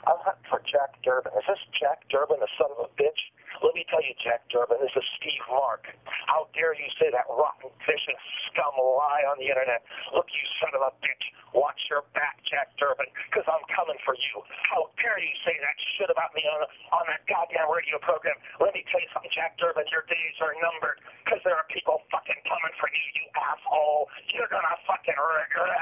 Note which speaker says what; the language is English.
Speaker 1: I'm hunting for Jack Durbin. Is this Jack Durbin, the son of a bitch? Let me tell you, Jack Durbin, this is Steve Mark. How dare you say that rotten, vicious scum lie on the internet? Look, you son of a bitch. Watch your back, Jack Durbin, because I'm coming for you. How dare you say that shit about me on that goddamn radio program? Let me tell you something, Jack Durbin, your days are numbered, because there are people fucking coming for you, you asshole. You're gonna fucking regret